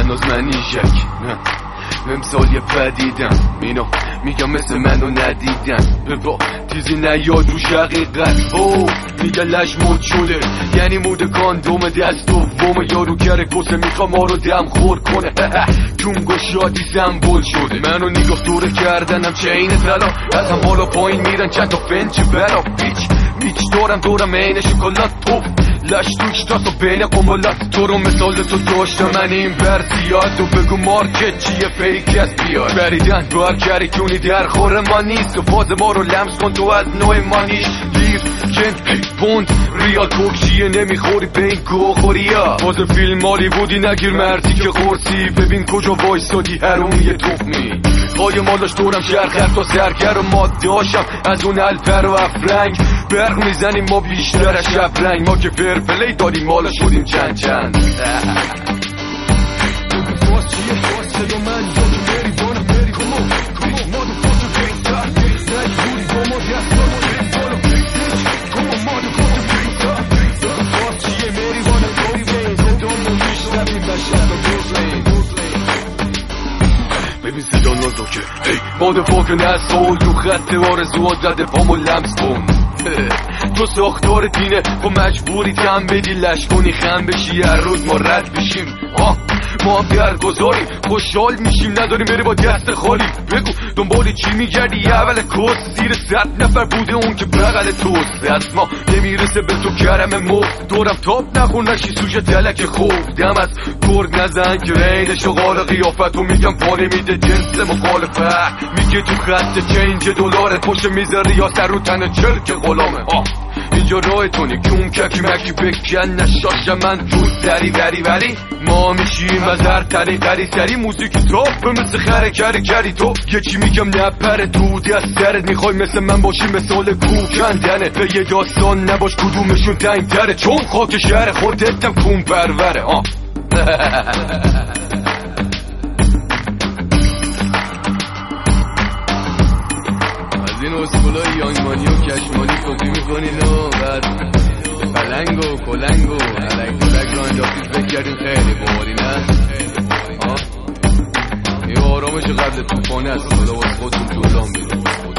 هنوز من ایشک نه امسال یه پدیدم اینو میگم مثل منو ندیدن با تیزی نیاد رو حقیقت میگه لش مود شده یعنی مود کاندوم دست دوم یارو کره کسه میخوا ما رو دم خور کنه چون شادی سمبول شده منو نگاه دوره کردنم چین طلا از هم بالا پایین میرن چند تا فنچ برا بیچ دورم عین شکلات توف لش توش تاسو بین قنبلات تو رو مثال تو داشتم من این برزیاد تو بگو مارکت چیه فیک از بیاد بریدن بار کری کنی در خور ما نیست و فاز ما رو لمس کن تو از نوع ما نیست لیر کن بوند ریال توکشیه نمیخوری به این گوخوری ها باز فیلم مالی بودی نگیر مرتی که خورسی ببین کجا وایسادی هرون یه تخمی پای مالاش دورم شرخر تا سرگر و ما داشتم از اون الپر و افرنگ برق میزنیم ما بیشتر از شب رنگ ما که فرفلی داریم مالا شدیم چند ببین صدا نازوکه مادفاک نسول تو خط آرزوات زده پامو لمس کن تو ساختار دینه و مجبوری تم بدی لش کنی خم بشی هر روز ما رد بشیم ما هم درگذاریم خوشحال میشیم نداریم بری با دست خالی بگو دنبالی چی میگردی اول کس زیر 100 نفر بوده اون که بغل توست دست ما نمیرسه به تو کرم مفت دورم تاب نخون نشی سوژه دلک خوب دم از گرگ نزن که رین شغال قیافتو میگم پا نمیده جنس مخالفت میگه تو خط چینج دلار پشت میز ریاست رو تن چرک غلامه اینجا راه تونی کون ککی مکی بکن نشاشم من تو دری ولی ما میشیم از هر طریقی سری موزیک تاپ مثل خره کری تو یکی میگم نپره تو دست سرت میخوای مثل من باشی مثال کوکندنه به یه داستان نباش کدومشون تنگ تره چون خاک شهر خودتم کون پروره از این اسکولای یانگمانی و کشمانی کپی میکنین و بعد پلنگ و کلنگ و علنگ کلنگ رو انداختید بکردین خیلی باری نه این آرامش قبل توفانه است حالا باز خودتون جولان بیرون